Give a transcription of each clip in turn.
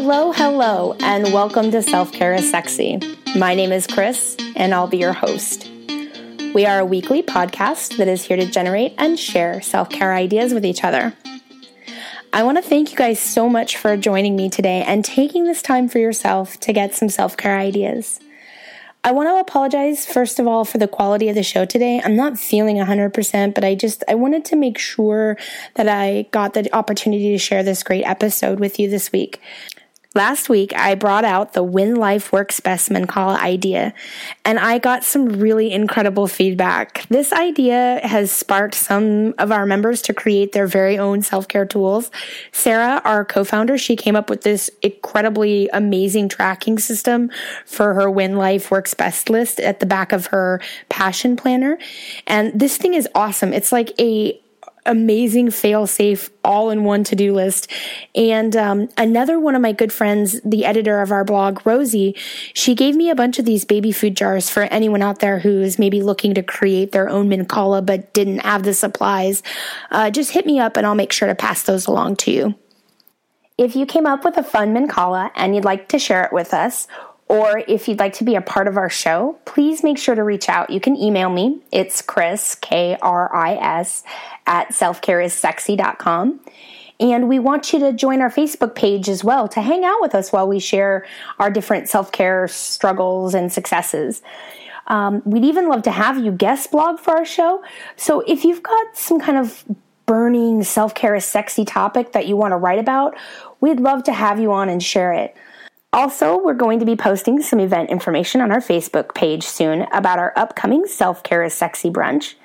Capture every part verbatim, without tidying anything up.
Hello, hello, and welcome to Self-Care is Sexy. My name is Chris, and I'll be your host. We are a weekly podcast that is here to generate and share self-care ideas with each other. I want to thank you guys so much for joining me today and taking this time for yourself to get some self-care ideas. I want to apologize, first of all, for the quality of the show today. I'm not feeling one hundred percent, but I just, I wanted to make sure that I got the opportunity to share this great episode with you this week. Last week, I brought out the When Life Works Best Mancala idea, and I got some really incredible feedback. This idea has sparked some of our members to create their very own self-care tools. Sarah, our co-founder, she came up with this incredibly amazing tracking system for her When Life Works Best list at the back of her passion planner. And this thing is awesome. It's like a amazing fail-safe all-in-one to-do list. And um, another one of my good friends, the editor of our blog, Rosie, she gave me a bunch of these baby food jars for anyone out there who's maybe looking to create their own Mancala but didn't have the supplies. Uh, just hit me up and I'll make sure to pass those along to you. If you came up with a fun Mancala and you'd like to share it with us, or if you'd like to be a part of our show, please make sure to reach out. You can email me. It's Chris, K R I S, at self care is sexy dot com. And we want you to join our Facebook page as well to hang out with us while we share our different self-care struggles and successes. Um, we'd even love to have you guest blog for our show. So if you've got some kind of burning self-care is sexy topic that you want to write about, we'd love to have you on and share it. Also, we're going to be posting some event information on our Facebook page soon about our upcoming Self-Care is Sexy brunch.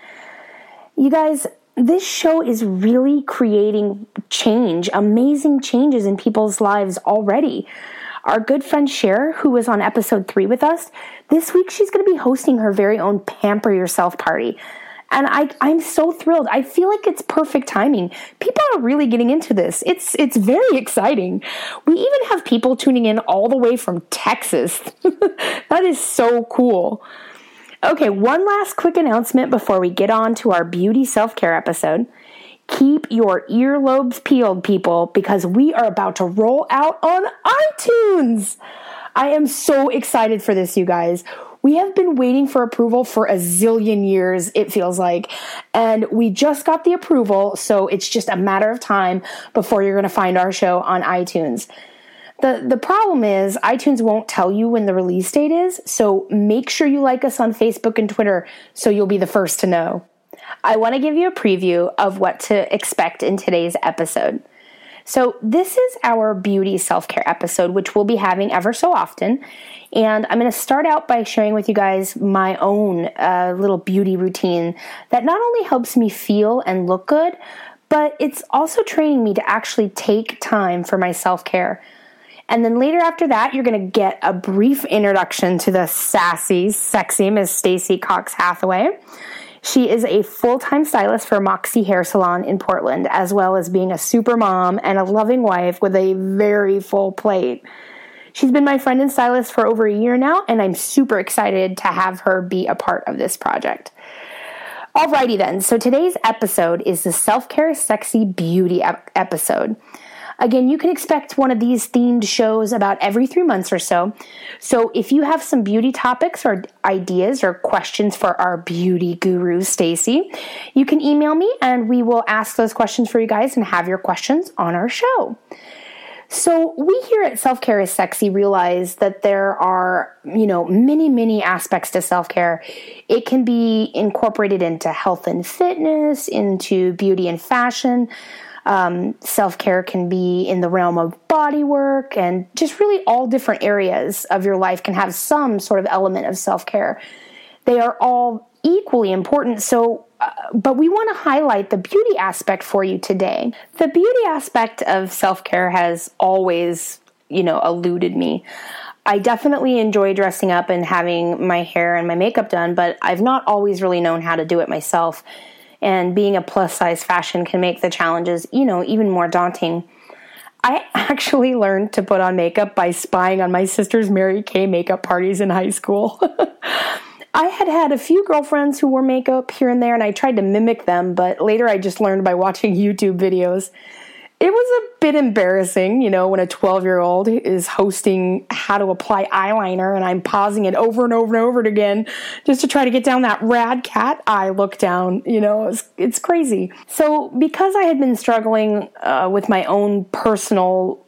You guys, this show is really creating change, amazing changes in people's lives already. Our good friend Cher, who was on episode three with us, this week she's going to be hosting her very own Pamper Yourself party. And I, I'm so thrilled. I feel like it's perfect timing. People are really getting into this. It's it's very exciting. We even have people tuning in all the way from Texas. That is so cool. Okay, one last quick announcement before we get on to our beauty self-care episode. Keep your earlobes peeled, people, because we are about to roll out on iTunes. I am so excited for this, you guys. We have been waiting for approval for a zillion years, it feels like, and we just got the approval, so it's just a matter of time before you're going to find our show on iTunes. The the problem is iTunes won't tell you when the release date is, so make sure you like us on Facebook and Twitter so you'll be the first to know. I want to give you a preview of what to expect in today's episode. So this is our beauty self-care episode, which we'll be having ever so often. And I'm going to start out by sharing with you guys my own uh, little beauty routine that not only helps me feel and look good, but it's also training me to actually take time for my self-care. And then later after that, you're going to get a brief introduction to the sassy, sexy Miss Stacey Cox Hathaway. She is a full-time stylist for Moxie Hair Salon in Portland, as well as being a super mom and a loving wife with a very full plate. She's been my friend and stylist for over a year now, and I'm super excited to have her be a part of this project. Alrighty then, so today's episode is the Self-Care is Sexy Beauty ep- episode. Again, you can expect one of these themed shows about every three months or so. So if you have some beauty topics or ideas or questions for our beauty guru, Stacey, you can email me and we will ask those questions for you guys and have your questions on our show. So we here at Self-Care is Sexy realize that there are, you know, many, many aspects to self-care. It can be incorporated into health and fitness, into beauty and fashion. Um, self-care can be in the realm of body work, and just really all different areas of your life can have some sort of element of self-care. They are all equally important, so uh, but we want to highlight the beauty aspect for you today. The beauty aspect of self-care has always, you know, eluded me. I definitely enjoy dressing up and having my hair and my makeup done, but I've not always really known how to do it myself. And being a plus-size fashion can make the challenges, you know, even more daunting. I actually learned to put on makeup by spying on my sister's Mary Kay makeup parties in high school. I had had a few girlfriends who wore makeup here and there, and I tried to mimic them, but later I just learned by watching YouTube videos. It was a bit embarrassing, you know, when a twelve-year-old is hosting how to apply eyeliner and I'm pausing it over and over and over again just to try to get down that rad cat eye look down. You know, it's, it's crazy. So because I had been struggling uh, with my own personal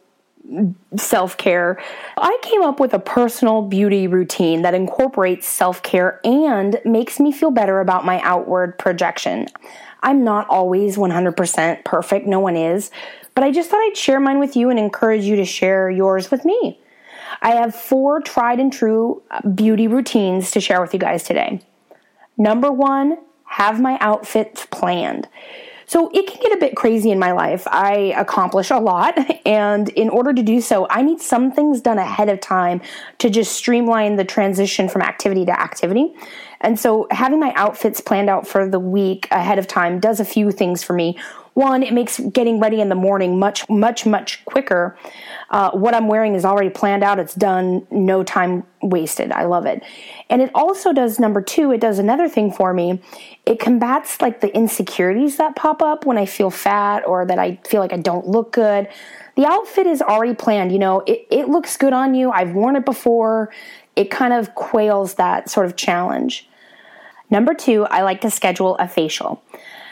self-care, I came up with a personal beauty routine that incorporates self-care and makes me feel better about my outward projection. I'm not always one hundred percent perfect. No one is. But I just thought I'd share mine with you and encourage you to share yours with me. I have four tried and true beauty routines to share with you guys today. Number one, have my outfits planned. So it can get a bit crazy in my life. I accomplish a lot, and in order to do so, I need some things done ahead of time to just streamline the transition from activity to activity. And so having my outfits planned out for the week ahead of time does a few things for me. One, it makes getting ready in the morning much, much, much quicker. Uh, what I'm wearing is already planned out. It's done. No time wasted. I love it. And it also does, number two, it does another thing for me. It combats like the insecurities that pop up when I feel fat or that I feel like I don't look good. The outfit is already planned. You know, it, it looks good on you. I've worn it before. It kind of quails that sort of challenge. Number two, I like to schedule a facial.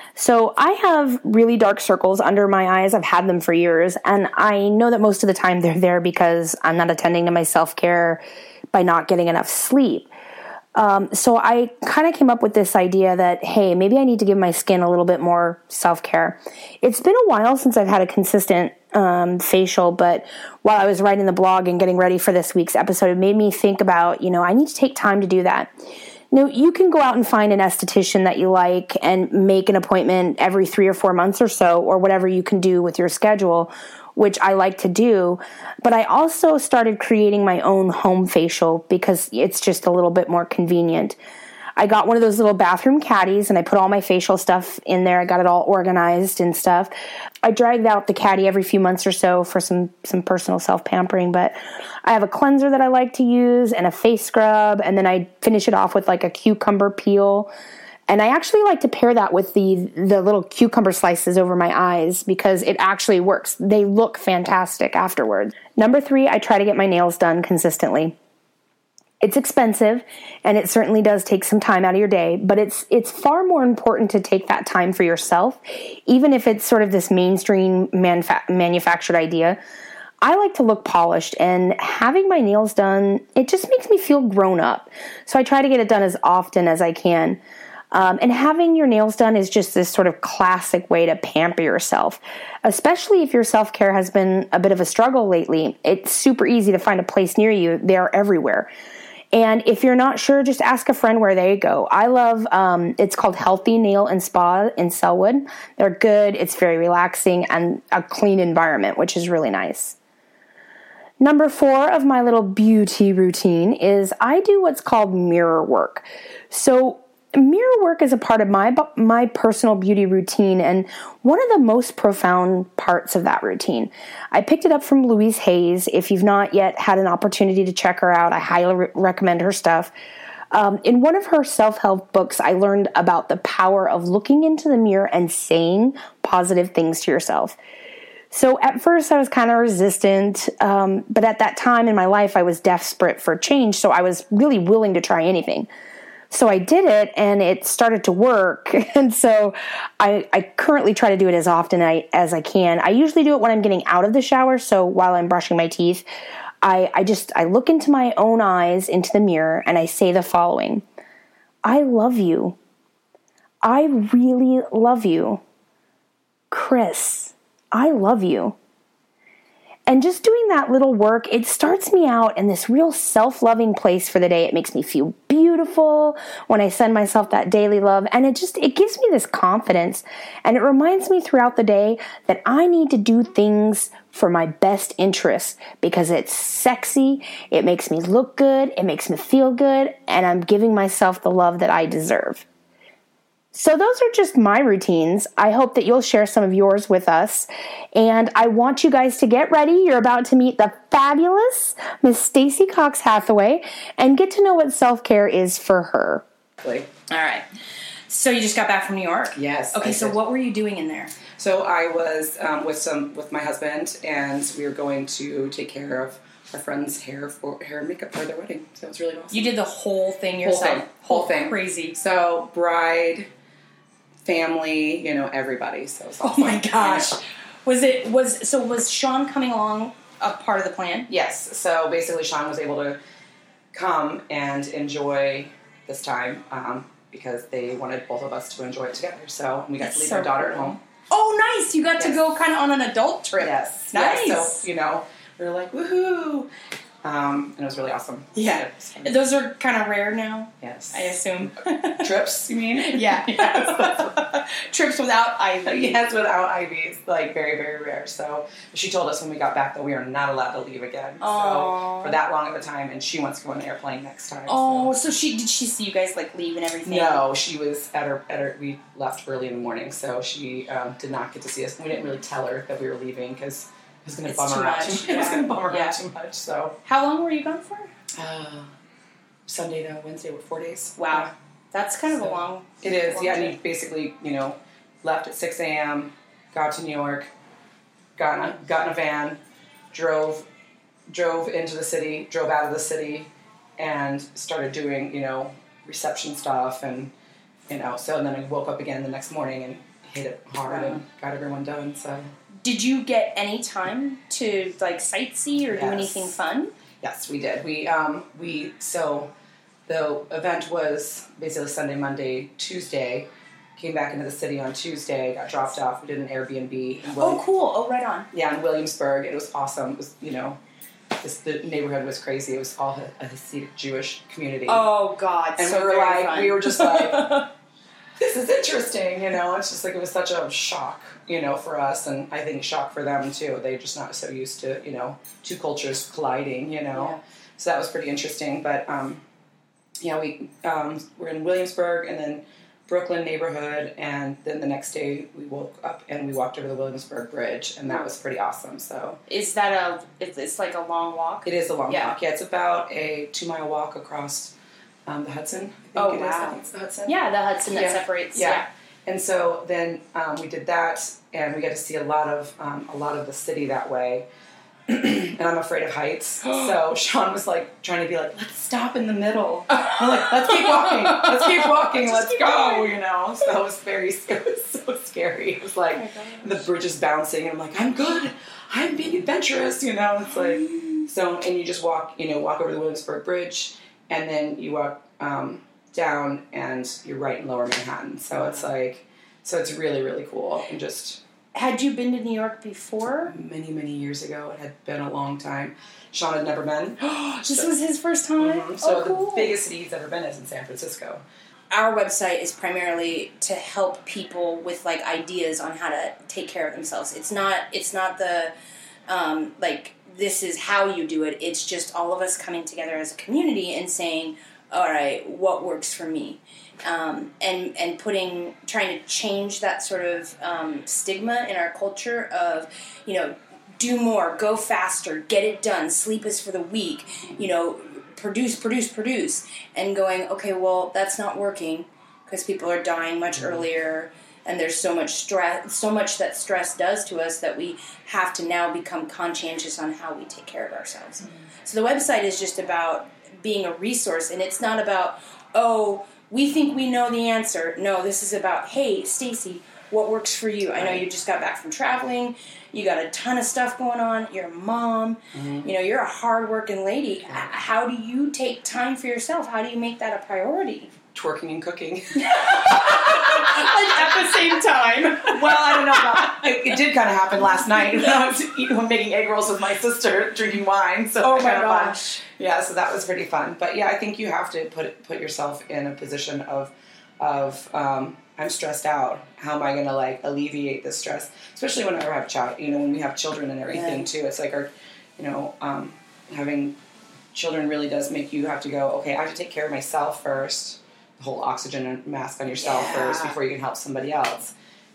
So I have really dark circles under my eyes. I've had them for years, and I know that most of the time they're there because I'm not attending to my self-care by not getting enough sleep. Um, so I kind of came up with this idea that, hey, maybe I need to give my skin a little bit more self-care. It's been a while since I've had a consistent um, facial, but while I was writing the blog and getting ready for this week's episode, it made me think about, you know, I need to take time to do that. Now, you can go out and find an esthetician that you like and make an appointment every three or four months or so, or whatever you can do with your schedule, which I like to do. But I also started creating my own home facial because it's just a little bit more convenient. I got one of those little bathroom caddies and I put all my facial stuff in there. I got it all organized and stuff. I dragged out the caddy every few months or so for some, some personal self-pampering, but I have a cleanser that I like to use and a face scrub, and then I finish it off with like a cucumber peel. And I actually like to pair that with the, the little cucumber slices over my eyes because it actually works. They look fantastic afterwards. Number three, I try to get my nails done consistently. It's expensive, and it certainly does take some time out of your day, but it's it's far more important to take that time for yourself, even if it's sort of this mainstream manfa- manufactured idea. I like to look polished, and having my nails done, it just makes me feel grown up. So I try to get it done as often as I can. Um, and having your nails done is just this sort of classic way to pamper yourself, especially if your self-care has been a bit of a struggle lately. It's super easy to find a place near you. They're everywhere. And if you're not sure, just ask a friend where they go. I love, um, it's called Healthy Nail and Spa in Selwood. They're good. It's very relaxing and a clean environment, which is really nice. Number four of my little beauty routine is I do what's called mirror work. So mirror work is a part of my my personal beauty routine and one of the most profound parts of that routine. I picked it up from Louise Hayes. If you've not yet had an opportunity to check her out, I highly re- recommend her stuff. Um, in one of her self-help books, I learned about the power of looking into the mirror and saying positive things to yourself. So at first I was kind of resistant, um, but at that time in my life I was desperate for change, so I was really willing to try anything. So I did it, and it started to work, and so I, I currently try to do it as often I, as I can. I usually do it when I'm getting out of the shower, so while I'm brushing my teeth, I, I just I look into my own eyes, into the mirror, and I say the following: I love you. I really love you. Chris, I love you. And just doing that little work, it starts me out in this real self-loving place for the day. It makes me feel beautiful when I send myself that daily love. And it just, it gives me this confidence. And it reminds me throughout the day that I need to do things for my best interests because it's sexy, it makes me look good, it makes me feel good, and I'm giving myself the love that I deserve. So those are just my routines. I hope that you'll share some of yours with us. And I want you guys to get ready. You're about to meet the fabulous Miss Stacey Cox Hathaway and get to know what self-care is for her. All right. So you just got back from New York? Yes. Okay, I so did. what were you doing in there? So I was um, with some with my husband, and we were going to take care of our friend's hair for hair and makeup for their wedding. So it was really awesome. You did the whole thing whole yourself? thing. Whole thing. Crazy. So bride, family, you know, everybody. So it was awesome. Oh my gosh. Was it, was, so was Sean coming along a part of the plan? Yes. So basically Sean was able to come and enjoy this time um, because they wanted both of us to enjoy it together. So we got That's to leave so our daughter cool. at home. Oh, nice. You got Yes. to go kind of on an adult trip. Yes. Nice. Yes. So, you know, we were like, woohoo. Um, and it was really awesome. Yeah. Yes. Those are kind of rare now, Yes. I assume. Trips, you mean? Yeah. Yes. Trips without Ivy. Yes, without Ivy. Like, very, very rare. So, she told us when we got back that we are not allowed to leave again. Aww. So, for that long of a time, and she wants to go on the airplane next time. Oh, so. so she did she see you guys, like, leave and everything? No, she was at her, at her, we left early in the morning, so she um, did not get to see us. We didn't really tell her that we were leaving, because it was going to bum It's her too out. much. Too, it was Yeah. going to bum her Yeah. out too much, so. How long were you gone for? Uh, Sunday to Wednesday, what, four days? Wow. Yeah. That's kind of So, a long... It is, long yeah, trip. and you basically, you know, left at six a.m., got to New York, got in, a, got in a van, drove drove into the city, drove out of the city, and started doing, you know, reception stuff, and, you know, so and then I woke up again the next morning and hit it hard Wow. and got everyone done, so. Did you get any time to, like, sightsee or do Yes. anything fun? Yes, we did. We, um, we, so the event was basically Sunday, Monday, Tuesday. Came back into the city on Tuesday, got dropped off. We did an Airbnb. In William- Oh, cool. Oh, right on. Yeah, in Williamsburg. It was awesome. It was, you know, this, the neighborhood was crazy. It was all a, a Hasidic Jewish community. Oh, God. and so we were very like, fun. we were just like, this is interesting, you know. It's just like, it was such a shock, you know, for us, and I think shock for them too. They're just not so used to, you know, two cultures colliding, you know. Yeah. So that was pretty interesting. But um, yeah, we um, were in Williamsburg and then Brooklyn neighborhood, and then the next day we woke up and we walked over the Williamsburg Bridge, and that was pretty awesome. So Is that a... It's, it's like a long walk? it is a long Yeah. walk. Yeah, it's about a two mile walk across um, the Hudson. I think Oh, it is. I wow. think it's the Hudson. Yeah, the Hudson that Yeah. separates. Yeah. Yeah. And so then um, we did that, and we got to see a lot of um, a lot of the city that way. And I'm afraid of heights, so Sean was like trying to be like, "Let's stop in the middle." I'm like, "Let's keep walking. Let's keep walking. Just Let's keep go." going. You know, so it was very, it was so scary. It was like Oh my the gosh. bridge is bouncing, and I'm like, "I'm good. I'm being adventurous." You know, it's like so, and you just walk, you know, walk over the Williamsburg Bridge, and then you walk um, down, and you're right in Lower Manhattan. So it's like, so it's really, really cool, and just. Had you been to New York before? Many, many years ago. It had been a long time. Sean had never been. This was his first time? Mhm. So Oh, cool. the biggest city he's ever been is in San Francisco. Our website is primarily to help people with, like, ideas on how to take care of themselves. It's not, it's not the, um, like, this is how you do it. It's just all of us coming together as a community and saying, all right, what works for me? Um, and and putting, trying to change that sort of um, stigma in our culture of, you know, do more, go faster, get it done, sleep is for the weak, you know, produce, produce, produce, and going, okay, well, that's not working because people are dying much earlier, and there's so much stress, so much that stress does to us that we have to now become conscientious on how we take care of ourselves. Mm-hmm. So the website is just about being a resource, and it's not about, oh, we think we know the answer. No, this is about, hey, Stacy, what works for you? I know you just got back from traveling. You got a ton of stuff going on. You're a mom. Mm-hmm. You know, you're a hard-working lady. Yeah. How do you take time for yourself? How do you make that a priority? Twerking and cooking. Like at the same time. Well, I don't know about it. It did kind of happen last night. I was eating, making egg rolls with my sister, drinking wine. So oh my kind of gosh. Fun. Yeah, so that was pretty fun. But yeah, I think you have to put put yourself in a position of of um, I'm stressed out. How am I going to like alleviate this stress? Especially when I have child, you know, when we have children and everything yeah. too. It's like our, you know, um, having children really does make you have to go. Okay, I have to take care of myself first. The whole oxygen mask on yourself yeah. first before you can help somebody else.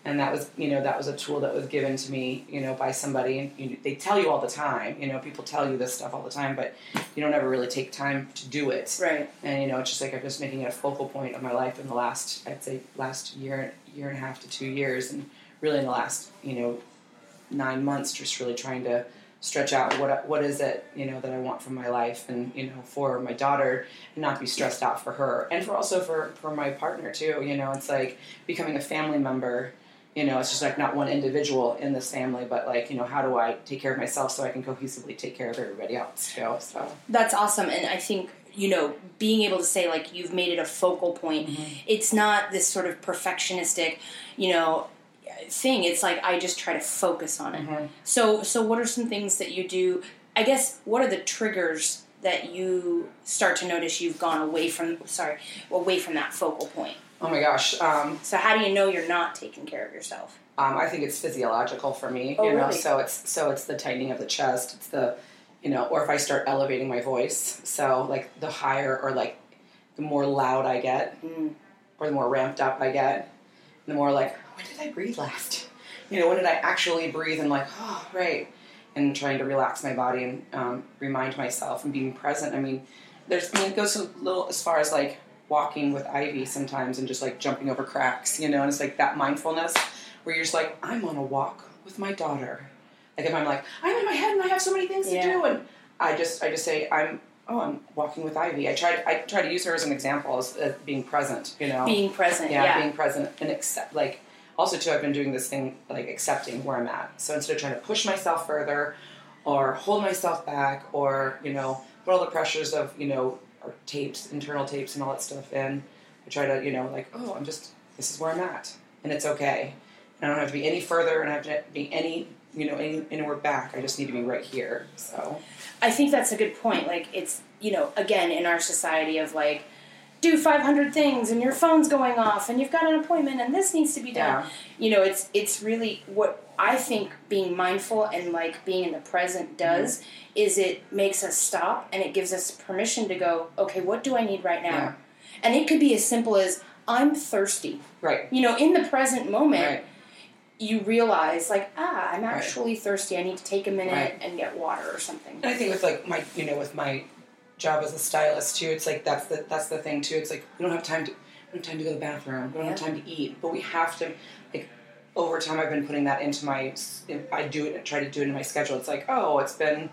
And that was, you know, that was a tool that was given to me, you know, by somebody. And you, they tell you all the time, you know, people tell you this stuff all the time, but you don't ever really take time to do it. Right. And, you know, it's just like I'm just making it a focal point of my life in the last, I'd say, last year, year and a half to two years. And really in the last, you know, nine months, just really trying to stretch out what what is it, you know, that I want from my life and, you know, for my daughter and not be stressed out for her. And for also for, for my partner, too. You know, it's like becoming a family member. You know, it's just like not one individual in this family, but like, you know, how do I take care of myself so I can cohesively take care of everybody else, you know, so. That's awesome. And I think, you know, being able to say, like, you've made it a focal point, mm-hmm. It's not this sort of perfectionistic, you know, thing. It's like, I just try to focus on it. Mm-hmm. So, so what are some things that you do? I guess, what are the triggers that you start to notice you've gone away from, sorry, away from that focal point? Oh my gosh. Um, so how do you know you're not taking care of yourself? Um, I think it's physiological for me, oh, you know, really? so it's, so it's the tightening of the chest. It's the, you know, or if I start elevating my voice. So like the higher or like the more loud I get mm. or the more ramped up I get, the more like, when did I breathe last? You know, when did I actually breathe and like, oh, right. And trying to relax my body and um, remind myself and being present. I mean, there's, I mean, it goes a little as far as like, walking with Ivy sometimes and just like jumping over cracks, you know, and it's like that mindfulness where you're just like, I'm on a walk with my daughter. Like if I'm like, I'm in my head and I have so many things yeah. to do, and I just I just say I'm oh I'm walking with Ivy. I try I try to use her as an example as, as being present, you know, being present, yeah, yeah, being present and accept. Like also too, I've been doing this thing like accepting where I'm at. So instead of trying to push myself further or hold myself back or you know put all the pressures of you know. Or tapes, internal tapes and all that stuff in. I try to, you know, like, oh, I'm just, this is where I'm at. And it's okay. And I don't have to be any further and I have to be any, you know, any, anywhere back. I just need to be right here. So I think that's a good point. Like, it's, you know, again, in our society of like, do five hundred things and your phone's going off and you've got an appointment and this needs to be done. Yeah. You know, it's it's really what I think being mindful and like being in the present does mm-hmm. is it makes us stop and it gives us permission to go, okay, what do I need right now? Yeah. And it could be as simple as I'm thirsty. Right. You know, in the present moment, right. you realize like, ah, I'm actually right. thirsty. I need to take a minute right. and get water or something. And I think with like my, you know, with my job as a stylist too, it's like that's the that's the thing too. It's like we don't have time to we don't have time to go to the bathroom. We don't yeah. have time to eat, but we have to like. Over time, I've been putting that into my. I do it. Try to do it in my schedule. It's like, oh, it's been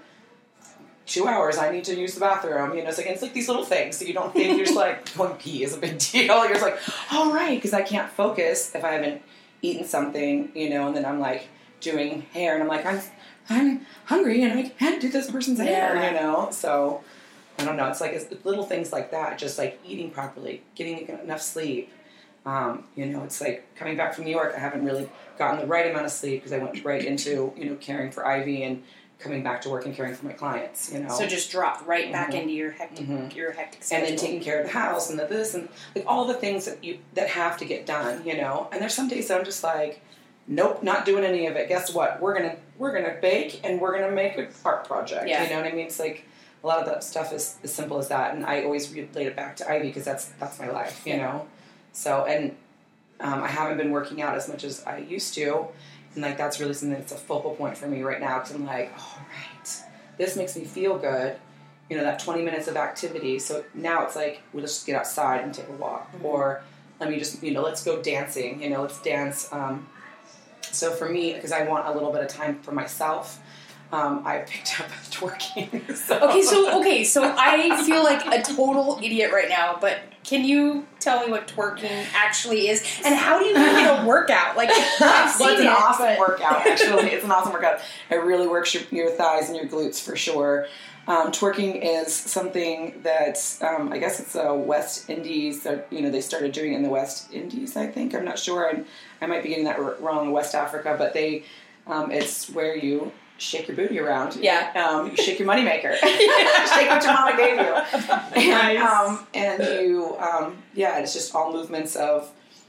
two hours. I need to use the bathroom. You know, it's like it's like these little things that you don't think. You're just like going pee is a big deal. You're just like, oh right, because I can't focus if I haven't eaten something. You know, and then I'm like doing hair, and I'm like, I'm I'm hungry, and I can't do this person's hair. Yeah. You know, so I don't know. It's like it's little things like that. Just like eating properly, getting enough sleep. Um, you know, it's like coming back from New York, I haven't really gotten the right amount of sleep because I went right into, you know, caring for Ivy and coming back to work and caring for my clients, you know. So just dropped right back mm-hmm. into your hectic, mm-hmm. your hectic And schedule. then taking care of the house and the this and like all the things that you, that have to get done, you know. And there's some days that I'm just like, nope, not doing any of it. Guess what? We're going to, we're going to bake and we're going to make an art project. Yeah. You know what I mean? It's like a lot of that stuff is as simple as that. And I always relate it back to Ivy because that's, that's my life, you know. So, and um, I haven't been working out as much as I used to, and like that's really something that's a focal point for me right now because I'm like, all right, this makes me feel good, you know, that twenty minutes of activity. So now it's like we'll just get outside and take a walk, mm-hmm. or let me just, you know, let's go dancing, you know, let's dance. Um, so for me, because I want a little bit of time for myself. Um, I picked up twerking. So. Okay, so okay, so I feel like a total idiot right now, but can you tell me what twerking actually is, and how do you make it a workout? Like, I've seen well, it's an it, awesome but... workout. Actually, it's an awesome workout. It really works your, your thighs and your glutes for sure. Um, twerking is something that um, I guess it's a West Indies. That, you know, they started doing it in the West Indies. I think I'm not sure. I, I might be getting that wrong. West Africa, but they um, it's where you. Shake your booty around. Yeah. Um, you shake your moneymaker. Shake what your mama gave you. And, nice. um, and you, um, yeah, it's just all movements of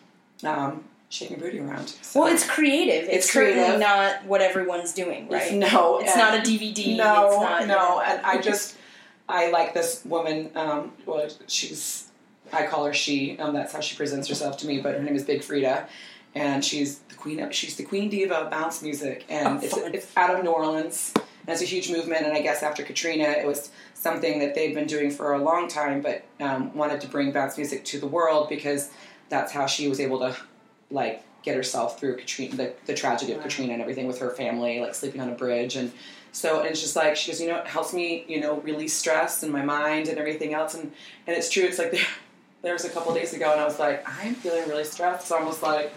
um, shaking your booty around. So well, it's creative. It's, it's creative. Certainly not what everyone's doing, right? It's, no. It's not a D V D. No, it's not, no. And I just, I like this woman, um, well, she's I call her she. Um, that's how she presents herself to me. But her name is Big Frida, and she's the queen. Of, she's the queen diva of bounce music, and oh, it's it's out of New Orleans. And it's a huge movement. And I guess after Katrina, it was something that they'd been doing for a long time, but um, wanted to bring bounce music to the world because that's how she was able to, like, get herself through Katrina, the, the tragedy of Katrina and everything with her family, like sleeping on a bridge. And so, and it's just like, she goes, you know, it helps me, you know, release stress in my mind and everything else. And, and it's true. It's like, there, there was a couple days ago and I was like, I'm feeling really stressed. So I was like,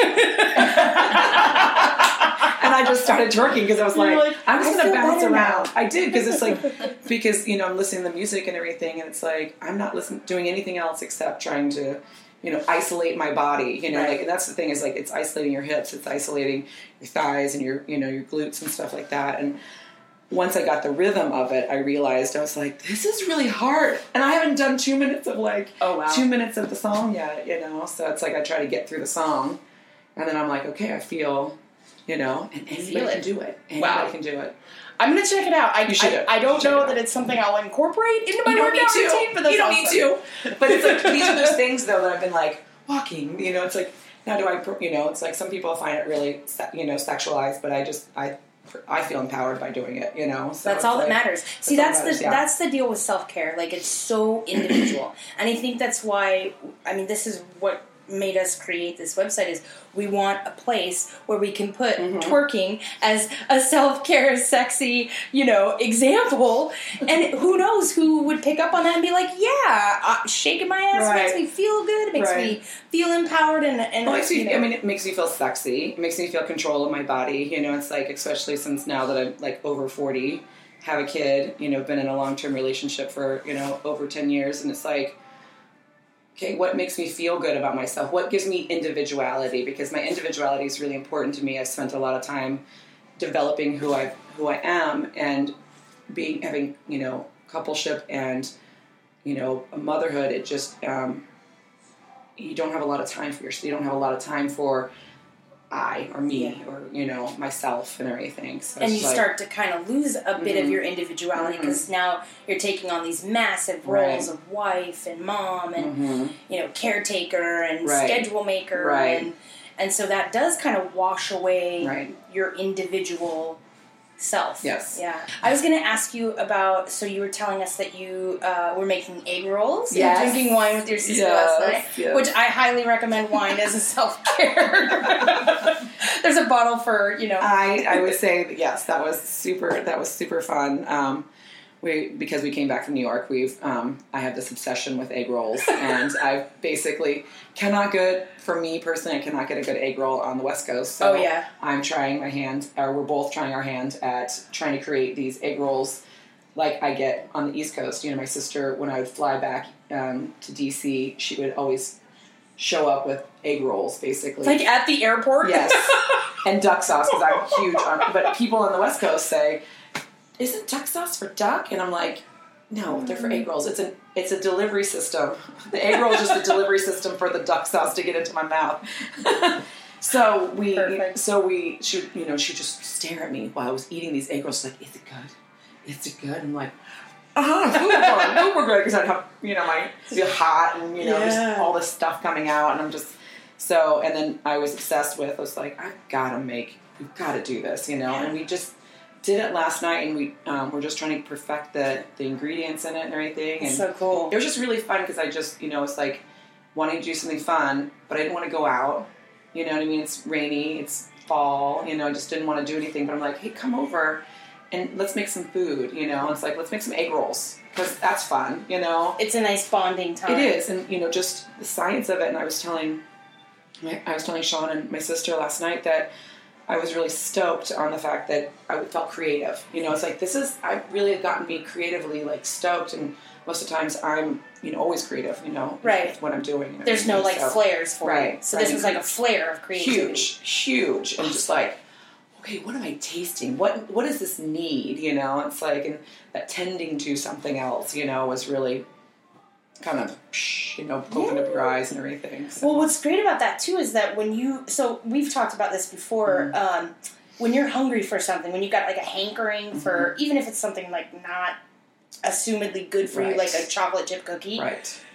and I just started twerking because I was like, like, I'm just going to bounce around. Now. I did, because it's like, because, you know, I'm listening to the music and everything, and it's like, I'm not listening, doing anything else except trying to, you know, isolate my body, you know, right. like, that's the thing is, like, it's isolating your hips, it's isolating your thighs and your, you know, your glutes and stuff like that. And once I got the rhythm of it, I realized, I was like, this is really hard. And I haven't done two minutes of, like, oh, wow. two minutes of the song yet, you know, so it's like, I try to get through the song, and then I'm like, okay, I feel... You know, and anybody can do it. Anybody wow. can do it. I'm going to check it out. I, you should. I, I don't know that it's something I'll incorporate into my you don't workout need to. routine, but that's You don't awesome. need to. But it's like, these are those things, though, that I've been, like, walking. You know, it's like, now do I, you know, it's like some people find it really, you know, sexualized, but I just, I I feel empowered by doing it, you know. So that's all like, that matters. That's See, that's matters, the yeah. that's the deal with self-care. Like, it's so individual. And I think that's why, I mean, this is what made us create this website, is we want a place where we can put mm-hmm. twerking as a self-care, sexy, you know, example. And who knows who would pick up on that and be like, yeah, uh, shaking my ass right. makes me feel good. It makes right. me feel empowered. And, and well, you me, know. I mean, it makes me feel sexy. It makes me feel control of my body. You know, it's like, especially since now that I'm like over forty, have a kid, you know, been in a long-term relationship for, you know, over ten years. And it's like, okay, what makes me feel good about myself? What gives me individuality? Because my individuality is really important to me. I've spent a lot of time developing who I who I am, and being having, you know, coupleship and, you know, motherhood. It just um, you don't have a lot of time for yourself. You don't have a lot of time for I or me yeah. or, you know, myself and everything. So and you like, start to kind of lose a bit mm-hmm. of your individuality, because mm-hmm. now you're taking on these massive roles right. of wife and mom and, mm-hmm. you know, caretaker and right. schedule maker. Right. And, and so that does kind of wash away right. your individual self. Yes. Yeah. I was going to ask you about, so you were telling us that you uh, were making egg rolls yes. and drinking wine with your sister yes. last night, yes. which I highly recommend wine as a self-care. There's a bottle for, you know. I, I would say that, yes, that was super, that was super fun. Um, we, because we came back from New York, we've, um, I have this obsession with egg rolls, and I basically cannot get, for me personally, I cannot get a good egg roll on the West Coast. So oh, yeah. I'm trying my hand, or we're both trying our hand at trying to create these egg rolls like I get on the East Coast. You know, my sister, when I would fly back um, to D C, she would always show up with egg rolls, basically. Like at the airport? Yes. And duck sauce, because I'm huge on, but people on the West Coast say, isn't duck sauce for duck? And I'm like, no, they're for egg rolls. It's a it's a delivery system. The egg roll is just a delivery system for the duck sauce to get into my mouth. so we, Perfect. so we, she, you know, she just stare at me while I was eating these egg rolls. She's like, is it good? Is it good? I'm like, uh-huh, super good, super good, because I'd have, you know, my feel hot and, you know, yeah. just all this stuff coming out, and I'm just so. And then I was obsessed with. I was like, I've got to make. We've got to do this, you know. Yeah. And we just did it last night, and we um, we're just trying to perfect the, the ingredients in it and everything. And so cool. It was just really fun, because I just, you know, it's like wanting to do something fun, but I didn't want to go out. You know what I mean? It's rainy, it's fall, you know, I just didn't want to do anything. But I'm like, hey, come over and let's make some food, you know. It's like, let's make some egg rolls, because that's fun, you know. It's a nice bonding time. It is, and, you know, just the science of it. And I was telling, I was telling Sean and my sister last night that I was really stoked on the fact that I felt creative. You know, it's like, this is, I really have gotten me creatively, like, stoked, and most of the times I'm, you know, always creative, you know, right. with what I'm doing. There's no, like, so, flares for right, it. So right. this is like a flare of creativity. Huge, huge, and just like, okay, what am I tasting? What What does this need, you know? It's like, and that tending to something else, you know, was really kind of, you know, open yeah. up your eyes and everything. So. Well, what's great about that, too, is that when you, so we've talked about this before, mm-hmm. um, when you're hungry for something, when you've got like a hankering mm-hmm. for, even if it's something like not assumedly good for right. you, like a chocolate chip cookie, right.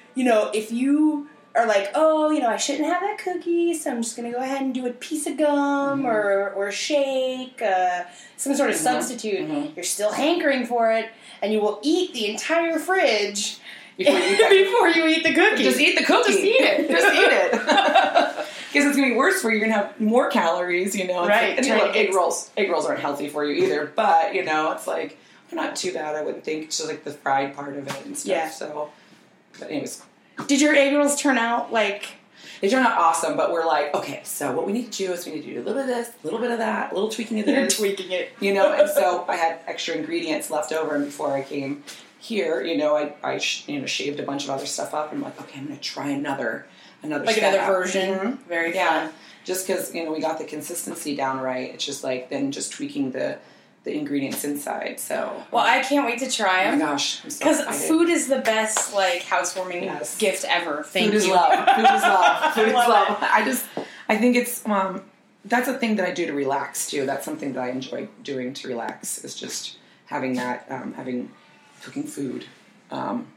you know, if you are like, oh, you know, I shouldn't have that cookie, so I'm just going to go ahead and do a piece of gum mm-hmm. or, or a shake, uh, some sort of mm-hmm. substitute, mm-hmm. you're still hankering for it, and you will eat the entire fridge before you eat, before you eat the cookie. Just eat the cookie. Just eat it. Just eat it. Because it's going to be worse for you. You're going to have more calories, you know. It's right. Like, I mean, right. look, egg rolls, egg rolls aren't healthy for you either, but, you know, it's like, they're not too bad, I wouldn't think. It's just like the fried part of it and stuff. Yeah. So, but anyways. Did your egg rolls turn out like... They turn out awesome, but we're like, okay, so what we need to do is we need to do a little bit of this, a little bit of that, a little tweaking of this. tweaking it. You know, and so I had extra ingredients left over, and before I came here, you know, I, I sh- you know, shaved a bunch of other stuff up, and I'm like, okay, I'm going to try another, another Like step another out. version. Mm-hmm. Very yeah. fun. Just because, you know, we got the consistency down right, it's just like then just tweaking the... the ingredients inside, so... Well, I can't wait to try them. Oh my gosh, I'm so Because excited. food is the best, like, housewarming yes. gift ever. Thank food you. Is love. Food is love. Food is love. love. I just... I think it's... Um, that's a thing that I do to relax, too. That's something that I enjoy doing to relax, is just having that, um, having... cooking food, um,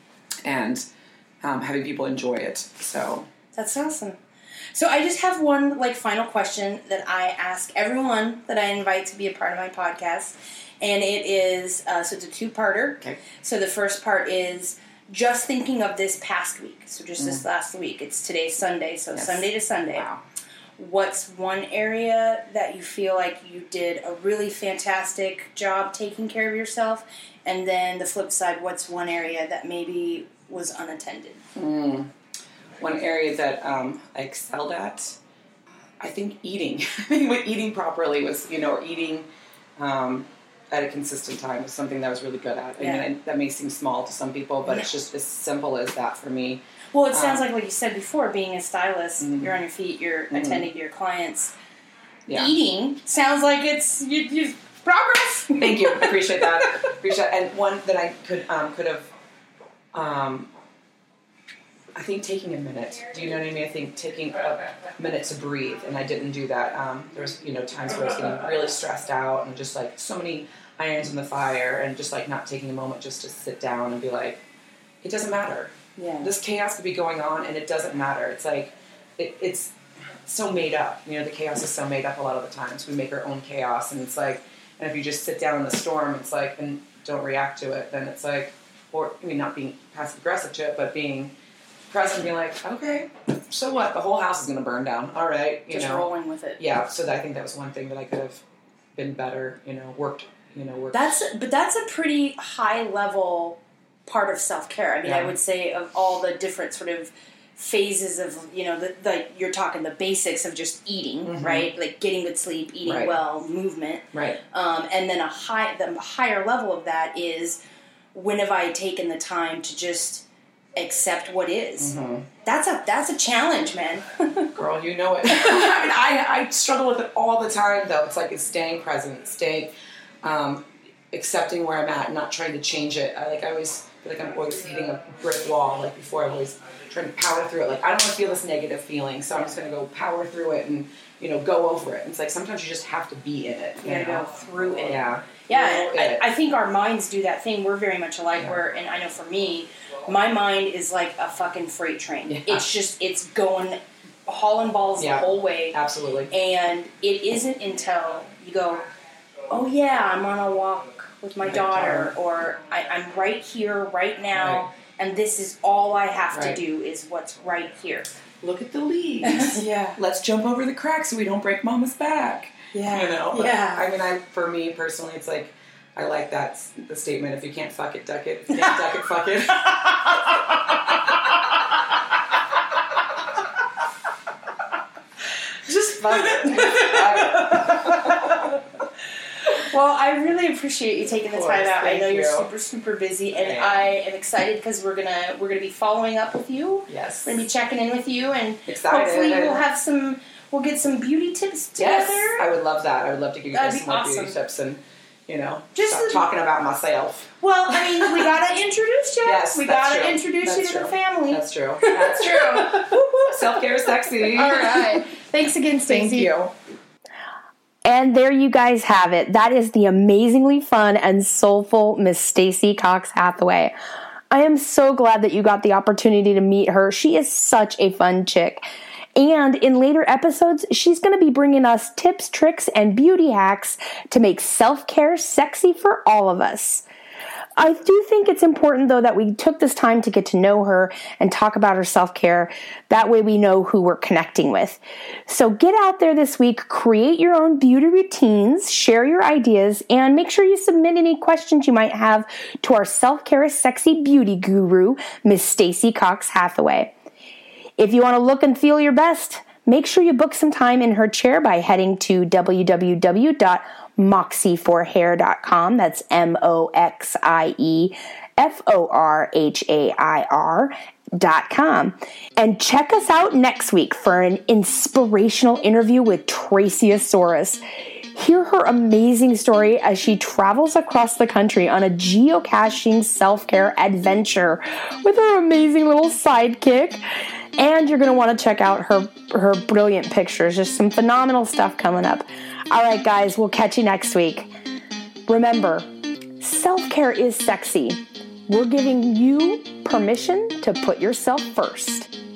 and um, having people enjoy it, so... That's awesome. So I just have one, like, final question that I ask everyone that I invite to be a part of my podcast, and it is, uh, so it's a two-parter. Okay. So the first part is just thinking of this past week, so just mm. this last week. It's today's Sunday, so yes. Sunday to Sunday. Wow. What's one area that you feel like you did a really fantastic job taking care of yourself, and then the flip side, what's one area that maybe was unattended? Mm. One area that um, I excelled at, I think eating. I think eating properly was, you know, or eating um, at a consistent time was something that I was really good at. I yeah. mean, that may seem small to some people, but yeah. it's just as simple as that for me. Well, it sounds um, like, like you said before, being a stylist, mm-hmm. you're on your feet, you're mm-hmm. attending to your clients. Yeah. Eating sounds like it's you, you progress. Thank you. I appreciate that. appreciate that. And one that I could um, could have... Um, I think taking a minute. Do you know what I mean? I think taking a minute to breathe, and I didn't do that. Um, there was, you know, times where I was getting really stressed out, and just like so many irons in the fire, and just like not taking a moment just to sit down and be like, it doesn't matter. Yeah. This chaos could be going on, and it doesn't matter. It's like it, it's so made up. You know, the chaos is so made up a lot of the times. We make our own chaos, and it's like, and if you just sit down in the storm, it's like, and don't react to it, then it's like, or I mean, not being passive aggressive to it, but being present, being like, okay, so what? The whole house is going to burn down. All right, you just know, rolling with it. Yeah. So that, I think that was one thing that I could have been better. You know, worked. You know, worked. That's but that's a pretty high level part of self care. I mean, yeah. I would say of all the different sort of phases of, you know, the, the you're talking the basics of just eating, mm-hmm. right? Like getting good sleep, eating right. well, movement, right? Um, and then a high the higher level of that is when have I taken the time to just accept what is. Mm-hmm. That's a that's a challenge, man. Girl, you know it. I mean, I, I struggle with it all the time, though. It's like it's staying present, staying, um, accepting where I'm at, not trying to change it. I like I always feel like I'm always hitting a brick wall. Like before, I'm always trying to power through it. Like I don't want to feel this negative feeling, so I'm just going to go power through it and you know go over it. And it's like sometimes you just have to be in it. You, you gotta know? go through it. Yeah, yeah. I, I think our minds do that thing. We're very much alike. Yeah. Where, and I know for me. My mind is like a fucking freight train. Yeah. It's just, it's going, hauling balls yeah, the whole way. Absolutely. And it isn't until you go, oh yeah, I'm on a walk with my, my daughter, daughter, or I, I'm right here, right now, right. and this is all I have right. to do is what's right here. Look at the leaves. Yeah. Let's jump over the cracks so we don't break Mama's back. Yeah. You know? Yeah. I mean, I for me personally, it's like, I like that, the statement, if you can't fuck it, duck it. If you can't duck it, fuck it. Just fuck it. Fuck it. Well, I really appreciate you taking the course, time out. I know you. you're super, super busy, and yeah. I am excited because we're gonna we're gonna be following up with you. Yes. We're gonna be checking in with you, and excited. Hopefully we'll have some. We'll get some beauty tips together. Yes, I would love that. I would love to give you That'd guys be some more awesome. beauty tips and. You know, just stop the, talking about myself. Well, I mean, we gotta introduce you. Yes, we that's gotta true. introduce that's you to true. the family. That's true. That's true. Self-care is sexy. All right. Thanks again, Stacey. Thank you. And there you guys have it. That is the amazingly fun and soulful Miss Stacey Cox Hathaway. I am so glad that you got the opportunity to meet her. She is such a fun chick. And in later episodes, she's going to be bringing us tips, tricks, and beauty hacks to make self-care sexy for all of us. I do think it's important, though, that we took this time to get to know her and talk about her self-care. That way we know who we're connecting with. So get out there this week, create your own beauty routines, share your ideas, and make sure you submit any questions you might have to our self-care sexy beauty guru, Miss Stacey Cox Hathaway. If you want to look and feel your best, make sure you book some time in her chair by heading to w w w dot moxie for hair dot com. That's M O X I E F O R H A I R dot com. And check us out next week for an inspirational interview with Tracy Asaurus. Hear her amazing story as she travels across the country on a geocaching self-care adventure with her amazing little sidekick. And you're going to want to check out her, her brilliant pictures. Just some phenomenal stuff coming up. All right, guys, we'll catch you next week. Remember, self-care is sexy. We're giving you permission to put yourself first.